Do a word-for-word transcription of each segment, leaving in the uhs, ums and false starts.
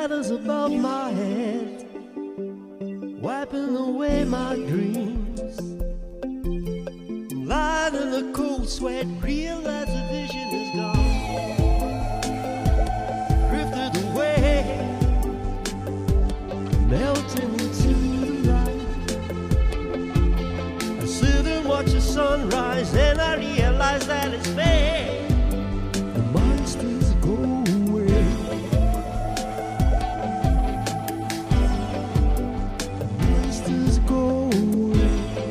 shadows above my head, wiping away my dreams. Lying in the cold sweat, realize the vision is gone. Drifted away, melting into the light. I sit and watch the sunrise, and I realize that it's fate. The monsters go away. The monsters go away.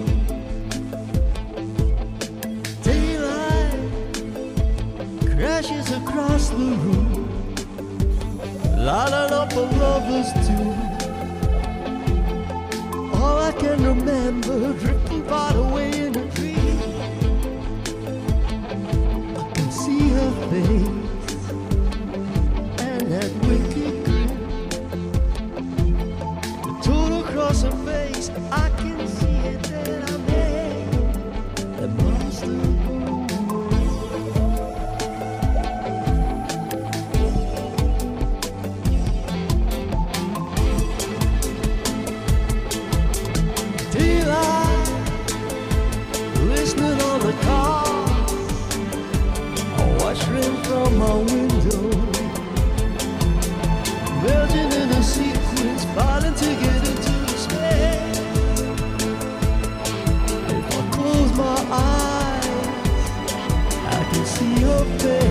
Daylight crashes across the room, lighting up a lover's tune. All I can remember, drifting far away in a dream. I can see her face and that wicked grin. The total across her face, I can see it that I made the monster go away. Daylight, listening on the car, I watch rain from my window, merging in a sequence, fighting to get into the space. If I close my eyes, I can see your face.